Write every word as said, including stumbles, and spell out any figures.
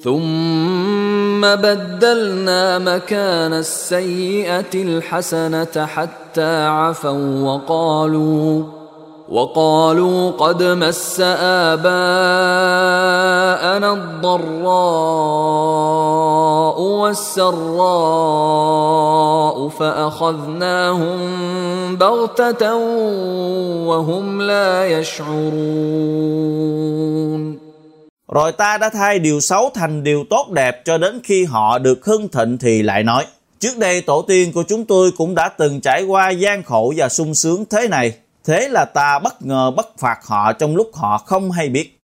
ثم بدلنا مكان السيئة الحسنة حتى عفوا وقالوا وقالوا قد مس آباءنا الضراء والسراء فأخذناهم بغتة وهم لا يشعرون. Rồi ta đã thay điều xấu thành điều tốt đẹp cho đến khi họ được hưng thịnh thì lại nói: trước đây tổ tiên của chúng tôi cũng đã từng trải qua gian khổ và sung sướng thế này. Thế là ta bất ngờ bắt phạt họ trong lúc họ không hay biết.